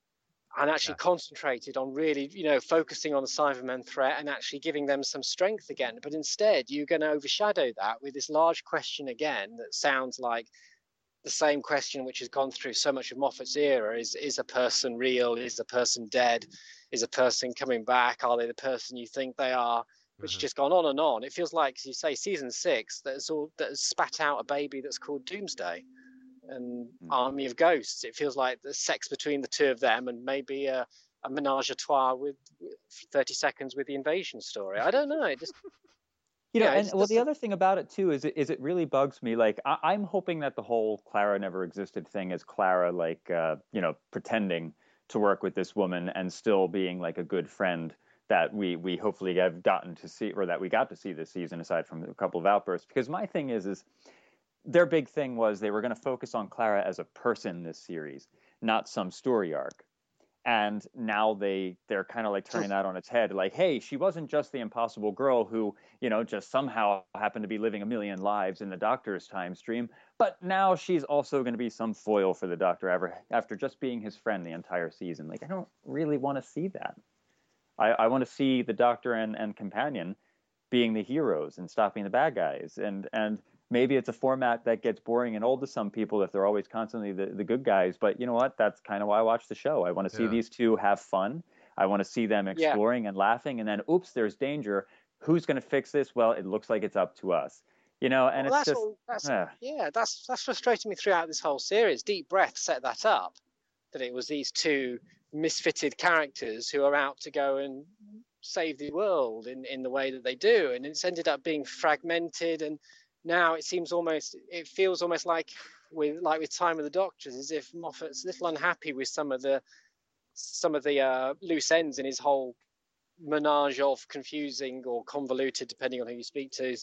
and actually yeah. concentrated on really, you know, focusing on the Cybermen threat and actually giving them some strength again. But instead, you're going to overshadow that with this large question again that sounds like the same question which has gone through so much of Moffat's era: is is a person real? Is a person dead? Is a person coming back? Are they the person you think they are? Which mm-hmm. has just gone on and on. It feels like, as you say, season six that's all that has spat out a baby that's called Doomsday and mm-hmm. Army of Ghosts. It feels like the sex between the two of them and maybe a, a menage a trois with, with thirty seconds with the invasion story. I don't know. It just You know, yeah, and well, the other thing about it too is it, is it really bugs me. Like I, I'm hoping that the whole Clara never existed thing is Clara, like uh, you know, pretending to work with this woman and still being like a good friend that we we hopefully have gotten to see, or that we got to see this season, aside from a couple of outbursts. Because my thing is, is their big thing was they were going to focus on Clara as a person this series, not some story arc. And now they, they're kind of like turning that on its head. Like, hey, she wasn't just the impossible girl who, you know, just somehow happened to be living a million lives in the Doctor's time stream. But now she's also going to be some foil for the Doctor ever, after just being his friend the entire season. Like, I don't really want to see that. I, I want to see the Doctor and, and companion being the heroes and stopping the bad guys. And, and maybe it's a format that gets boring and old to some people if they're always constantly the, the good guys. But you know what? That's kind of why I watch the show. I want to see yeah. these two have fun. I want to see them exploring yeah. and laughing. And then, oops, there's danger. Who's going to fix this? Well, it looks like it's up to us. You know, and well, it's that's just... All, that's, uh, yeah, that's that's frustrating me throughout this whole series. Deep Breath set that up, that it was these two misfitted characters who are out to go and save the world in, in the way that they do. And it's ended up being fragmented, and now it seems almost, it feels almost like with like with Time of the Doctors, as if Moffat's a little unhappy with some of the some of the uh, loose ends in his whole menage of confusing or convoluted, depending on who you speak to,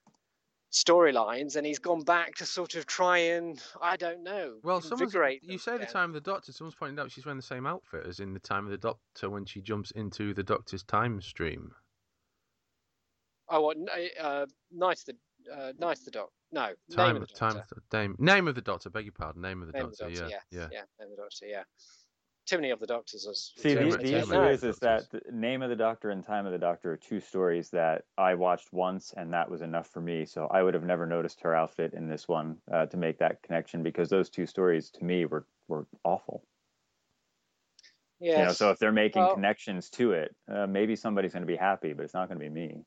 storylines, and he's gone back to sort of try and, I don't know, well, invigorate you say again. The Time of the Doctor, someone's pointed out she's wearing the same outfit as in the Time of the Doctor when she jumps into the Doctor's time stream. Oh, what? Uh, Night of the Uh, Night of the Doctor. No, time, name of the time, Doctor. Name, name of the Doctor. Beg your pardon. Name of the name Doctor. Of the doctor yeah, yeah, yeah, yeah. Name of the Doctor. Yeah. Too many of the Doctors. Was, See, the, the issue no. is, is that the Name of the Doctor and Time of the Doctor are two stories that I watched once, and that was enough for me. So I would have never noticed her outfit in this one uh, to make that connection, because those two stories to me were were awful. Yeah. You know, so if they're making well, connections to it, uh, maybe somebody's going to be happy, but it's not going to be me.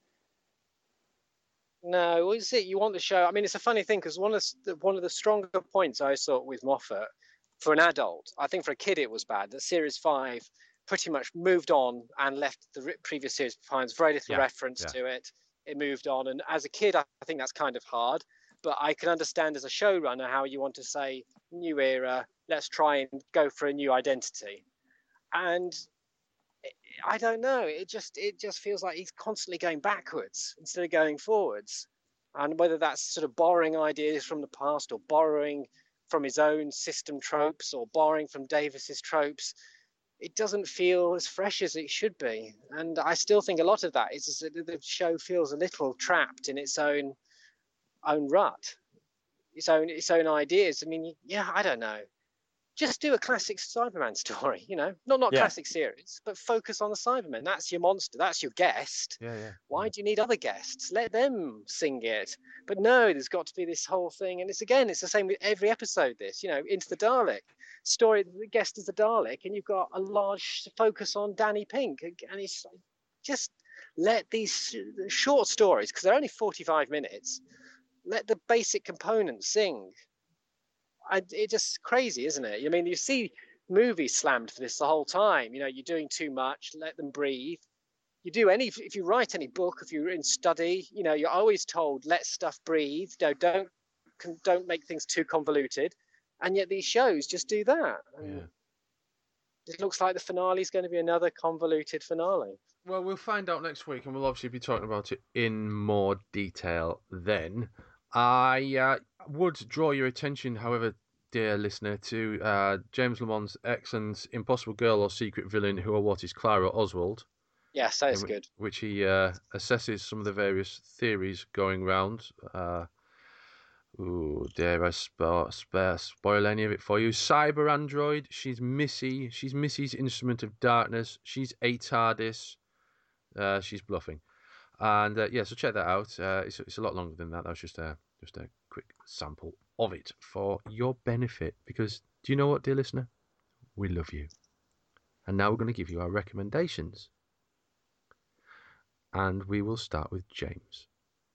No, well, it's it. You want the show. I mean, it's a funny thing because one of the, one of the stronger points I saw with Moffat for an adult, I think for a kid it was bad, that Series five pretty much moved on and left the previous series behind. Very little yeah, reference yeah. to it. It moved on, and as a kid, I think that's kind of hard. But I can understand as a showrunner how you want to say new era. Let's try and go for a new identity. And I don't know. It just it just feels like he's constantly going backwards instead of going forwards. And whether that's sort of borrowing ideas from the past or borrowing from his own system tropes or borrowing from Davis's tropes, it doesn't feel as fresh as it should be. And I still think a lot of that is that the show feels a little trapped in its own own rut, its own its own ideas. I mean, yeah, I don't know. Just do a classic Cyberman story, you know, not not yeah. classic series, but focus on the Cybermen. That's your monster. That's your guest. Yeah, yeah. Why yeah. do you need other guests? Let them sing it. But no, there's got to be this whole thing. And it's again, it's the same with every episode. This, you know, Into the Dalek story. The guest is the Dalek, and you've got a large focus on Danny Pink. And it's just let these short stories, because they're only forty-five minutes. Let the basic components sing. I, it's just crazy, isn't it? I mean, you see movies slammed for this the whole time. You know, you're doing too much. Let them breathe. You do any, if you write any book, if you're in study, you know, you're always told, let stuff breathe. You know, don't don't make things too convoluted. And yet these shows just do that. And yeah. It looks like the finale is going to be another convoluted finale. Well, we'll find out next week, and we'll obviously be talking about it in more detail then. I uh, would draw your attention, however, dear listener, to uh, James Lamont's excellent Impossible Girl or Secret Villain, Who or What is Clara Oswald? Yes, that is in good. Which he uh, assesses some of the various theories going round. Uh, Ooh, dare I spa- spare, spoil any of it for you? Cyber Android. She's Missy. She's Missy's instrument of darkness. She's a TARDIS. Uh, she's bluffing. And uh, yeah, so check that out. Uh, it's, it's a lot longer than that. That was just a just a quick sample of it for your benefit. Because do you know what, dear listener? We love you. And now we're going to give you our recommendations. And we will start with James.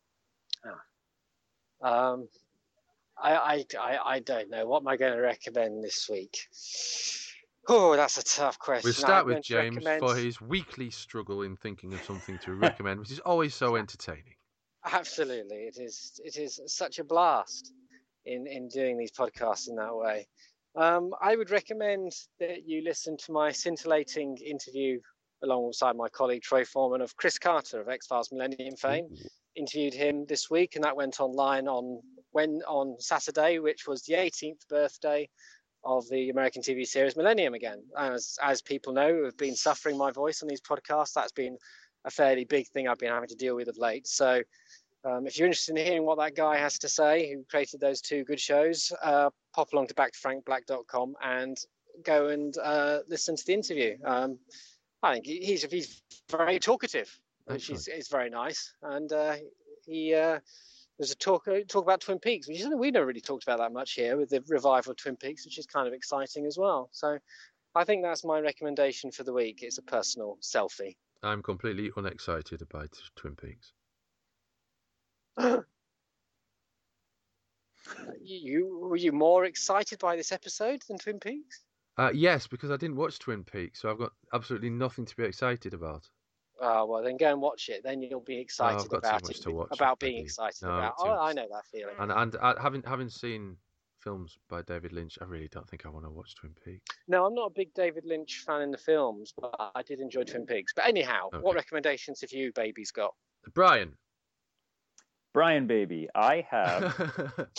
Um, I, I, I, I don't know. What am I going to recommend this week? Oh, that's a tough question. We'll start I'm with going to James recommend- for his weekly struggle in thinking of something to recommend, which is always so entertaining. Absolutely, it is. It is such a blast in in doing these podcasts in that way. Um, I would recommend that you listen to my scintillating interview alongside my colleague Troy Foreman of Chris Carter of X-Files Millennium fame. Ooh. Interviewed him this week, and that went online on when on Saturday, which was the eighteenth birthday of the American T V series Millennium again. As as people know who have been suffering my voice on these podcasts, that's been a fairly big thing I've been having to deal with of late. So um, if you're interested in hearing what that guy has to say, who created those two good shows, uh, pop along to back to frank black dot com and go and uh, listen to the interview. Um, I think he's he's very talkative, which is, is very nice. And uh, he uh, there's a talk talk about Twin Peaks, which is something we never really talked about that much here with the revival of Twin Peaks, which is kind of exciting as well. So I think that's my recommendation for the week. It's a personal selfie. I'm completely unexcited about Twin Peaks. you were you more excited by this episode than Twin Peaks? Uh, yes, because I didn't watch Twin Peaks, so I've got absolutely nothing to be excited about. Oh, well, then go and watch it. Then you'll be excited oh, I've got about too much it. To watch about already. being excited no, about. Oh, I know that feeling. And and uh, having having seen films by David Lynch, I really don't think I want to watch Twin Peaks. No, I'm not a big David Lynch fan in the films, but I did enjoy Twin Peaks. But anyhow, Okay. What recommendations have you, babies, got? Brian. Brian, baby, I have.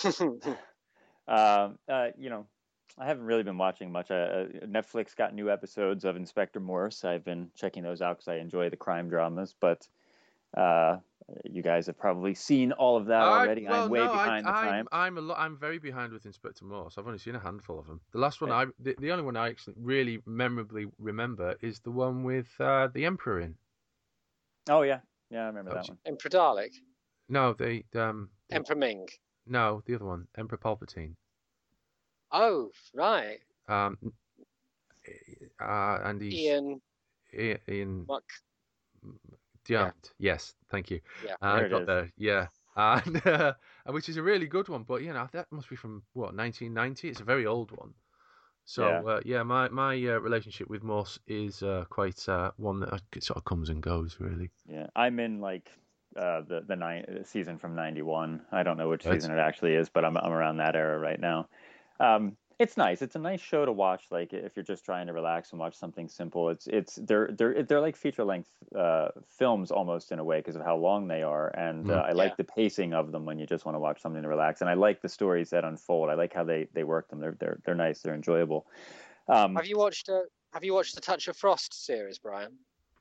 um, uh, you know, I haven't really been watching much. Uh, Netflix got new episodes of Inspector Morse. I've been checking those out because I enjoy the crime dramas. But uh, you guys have probably seen all of that I, already. well, I'm way no, behind I, the I'm, time. I'm a lot. I'm very behind with Inspector Morse. I've only seen a handful of them. The last one, Yeah. I the, the only one I actually really memorably remember is the one with uh, the Emperor in. Oh yeah, yeah, I remember Oh, that gee. one. Emperor Dalek? No, the um. the- Emperor Ming? No, the other one, Emperor Palpatine. Oh, right. Um, uh, and he's Ian I- Ian Muck. Diamond. Yes, thank you. Yeah. Uh, There I it got is. there. Yeah, and uh, which is a really good one. But you know that must be from what nineteen ninety. It's a very old one. So Yeah. uh, yeah, my my uh, relationship with Morse is uh, quite uh, one that sort of comes and goes really. Yeah, I'm in like uh, the the nine, season from ninety-one. I don't know which Right. season it actually is, but I'm I'm around that era right now. Um, it's nice. It's a nice show to watch. Like if you're just trying to relax and watch something simple, it's it's they're they're they're like feature length uh, films almost in a way because of how long they are, and Mm. uh, I like Yeah. the pacing of them when you just want to watch something to relax. And I like the stories that unfold. I like how they they work them. They're they're they're nice. They're enjoyable. Um, Have you watched uh, Have you watched the Touch of Frost series, Brian?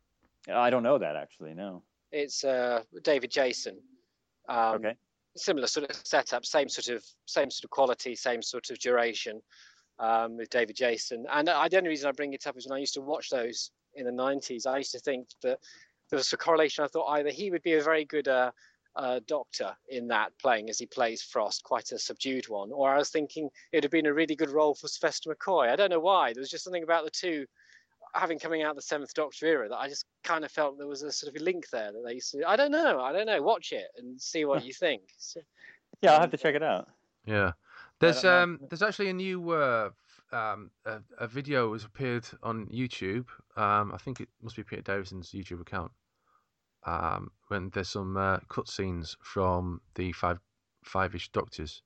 I don't know that actually. No. It's uh, David Jason. Um, Okay. Similar sort of setup, same sort of same sort of quality, same sort of duration um, with David Jason. And I, the only reason I bring it up is when I used to watch those in the nineties, I used to think that there was a correlation. I thought either he would be a very good uh, uh, doctor in that, playing as he plays Frost, quite a subdued one, or I was thinking it would have been a really good role for Sylvester McCoy. I don't know why. There was just something about the two having coming out the Seventh Doctor era that I just kind of felt there was a sort of a link there that they used to. I don't know. I don't know. Watch it and see what you think. So, Yeah, I'll have to check it out. Yeah, there's don't know. um there's actually a new uh, f- um a, a video has appeared on YouTube. Um, I think it must be Peter Davison's YouTube account. Um, when there's some uh, cutscenes from the five five-ish Doctors.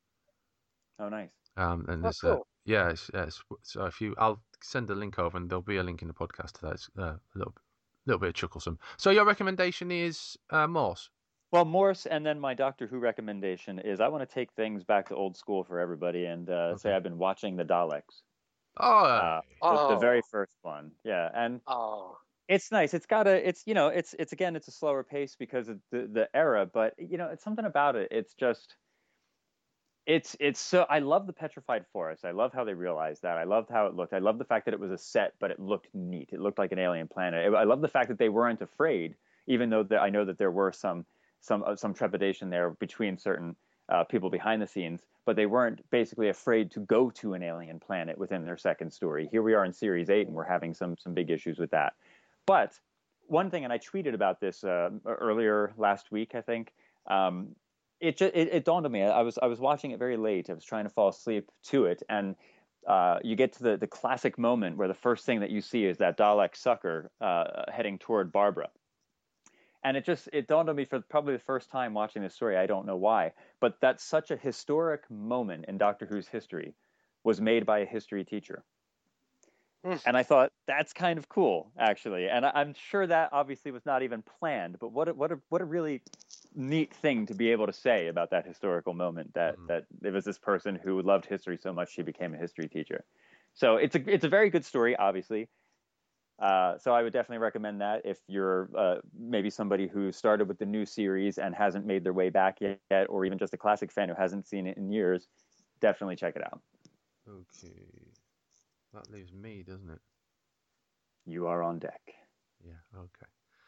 Oh, nice. Um, and Oh, there's uh, cool. yeah, it's, yeah it's, so if you, I'll send a link over, and there'll be a link in the podcast to that. It's uh, a little, little bit chucklesome. So your recommendation is uh, Morse. Well, Morse, and then my Doctor Who recommendation is I want to take things back to old school for everybody and uh, say Okay. I've been watching the Daleks. Oh, Uh, the, the Oh. very first one, yeah, and oh, it's nice. It's got a, it's you know, it's it's again, it's a slower pace because of the the era, but you know, it's something about it. It's just, It's it's so I love the petrified forest. I love how they realized that. I loved how it looked. I love the fact that it was a set, but it looked neat. It looked like an alien planet. I love the fact that they weren't afraid, even though the, I know that there were some some uh, some trepidation there between certain uh, people behind the scenes, but they weren't basically afraid to go to an alien planet within their second story. Here we are in series eight, and we're having some some big issues with that. But one thing, and I tweeted about this uh, earlier last week, I think. Um, It, just, it it dawned on me. I was I was watching it very late. I was trying to fall asleep to it, and uh, you get to the, the classic moment where the first thing that you see is that Dalek sucker uh, heading toward Barbara, and it just it dawned on me for probably the first time watching this story. I don't know why, but that's such a historic moment in Doctor Who's history was made by a history teacher. And I thought that's kind of cool, actually. And I'm sure that obviously was not even planned, but what a, what a, what a really neat thing to be able to say about that historical moment, that mm. that there was this person who loved history so much she became a history teacher. So it's a it's a very good story, obviously. Uh, so I would definitely recommend that if you're uh, maybe somebody who started with the new series and hasn't made their way back yet, or even just a classic fan who hasn't seen it in years, definitely check it out. Okay. That leaves me, doesn't it? You are on deck. Yeah, okay.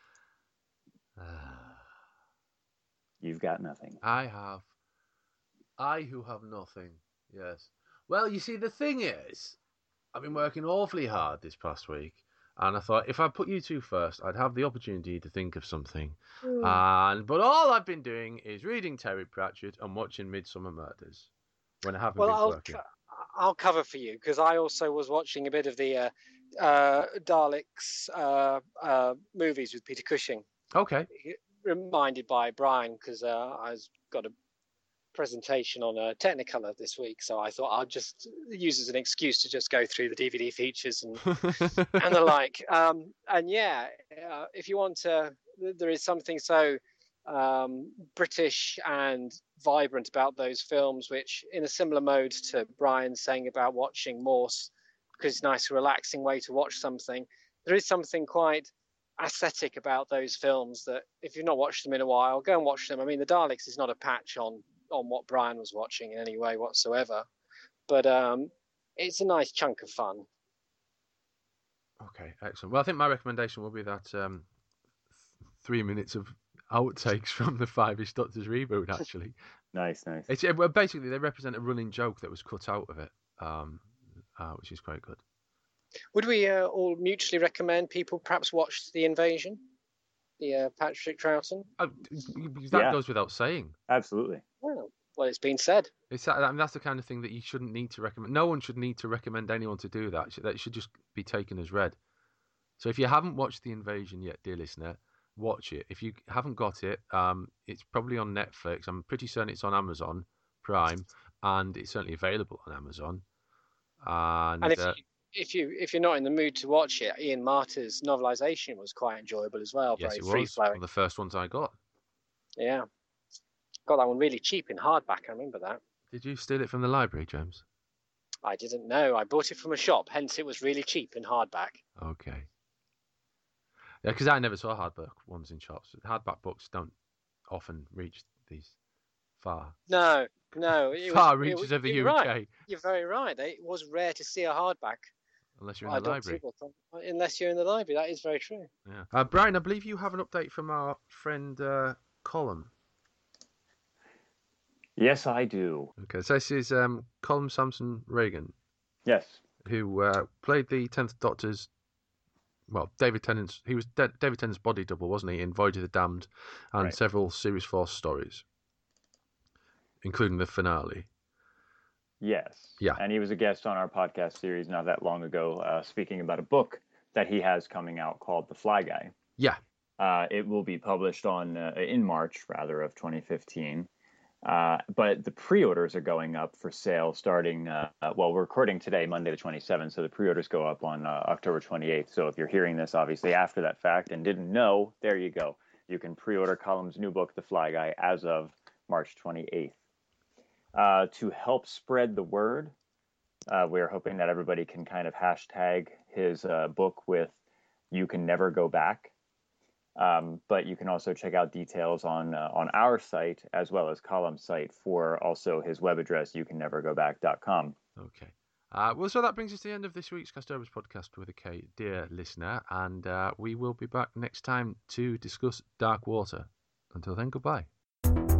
Uh, You've got nothing. I have. I who have nothing, yes. Well, you see, the thing is, I've been working awfully hard this past week, and I thought if I put you two first, I'd have the opportunity to think of something. Mm. And But all I've been doing is reading Terry Pratchett and watching Midsummer Murders when I haven't well, been I'll working. Cu- I'll cover for you, because I also was watching a bit of the uh, uh, Daleks uh, uh, movies with Peter Cushing. Okay. Reminded by Brian, because uh, I've got a presentation on a Technicolor this week, so I thought I'll just use as an excuse to just go through the D V D features and and the like. Um, and yeah, uh, if you want to, there is something so um, British and vibrant about those films, which in a similar mode to Brian saying about watching Morse, because it's a nice relaxing way to watch something. There is something quite aesthetic about those films that if you've not watched them in a while, go and watch them. I mean, the Daleks is not a patch on on what Brian was watching in any way whatsoever, but um, it's a nice chunk of fun. Okay, excellent. Well, I think my recommendation will be that um, th- three minutes of outtakes from the Five-ish Doctors reboot, actually. Nice, nice. It's it, well, basically they represent a running joke that was cut out of it, um, uh, which is quite good. Would we uh, all mutually recommend people perhaps watch The Invasion, the uh, Patrick Troughton? Oh, that Yeah. goes without saying. Absolutely. Well, well, it's been said. It's I mean, that's the kind of thing that you shouldn't need to recommend. No one should need to recommend anyone to do that. That should just be taken as read. So if you haven't watched The Invasion yet, dear listener, watch it. If you haven't got it, um, it's probably on Netflix. I'm pretty certain it's on Amazon Prime, and it's certainly available on Amazon. And, and if uh, you if you if you're not in the mood to watch it, Ian Marter's novelisation was quite enjoyable as well. yes, very it free was flowing. one of the first ones I got. Yeah, got that one really cheap in hardback. I remember that. Did you steal it from the library, James? I didn't know. I bought it from a shop, hence it was really cheap in hardback. Okay. Yeah, because I never saw hardback ones in shops. Hardback books don't often reach these far. No, no. It far was, reaches it, of the you're U K. Right. You're very right. It was rare to see a hardback. Unless you're in the library. Unless you're in the library. That is very true. Yeah. Uh, Brian, I believe you have an update from our friend uh, Colm. Yes, I do. Okay, so this is um, Colm Samson Reagan. Yes. Who uh, played the tenth Doctor's, well, David Tennant's, he was De- David Tennant's body double, wasn't he, in Voyage of the Damned and right. several Series four stories, including the finale. Yes. Yeah. And he was a guest on our podcast series not that long ago, uh, speaking about a book that he has coming out called The Fly Guy. Yeah. Uh, it will be published on uh, in March, rather, of twenty fifteen. Uh, but the pre-orders are going up for sale starting, uh, uh, well, we're recording today, Monday the twenty-seventh, so the pre-orders go up on uh, October twenty-eighth. So if you're hearing this, obviously, after that fact and didn't know, there you go. You can pre-order Colm's new book, The Fly Guy, as of March twenty-eighth. Uh, to help spread the word, uh, we're hoping that everybody can kind of hashtag his uh, book with "You Can Never Go Back." Um, but you can also check out details on uh, on our site as well as Column's site for also his web address, you can never go back dot com. Okay. Uh, well, so that brings us to the end of this week's Castorabus podcast with a K, dear listener, and uh, we will be back next time to discuss Dark Water. Until then, goodbye.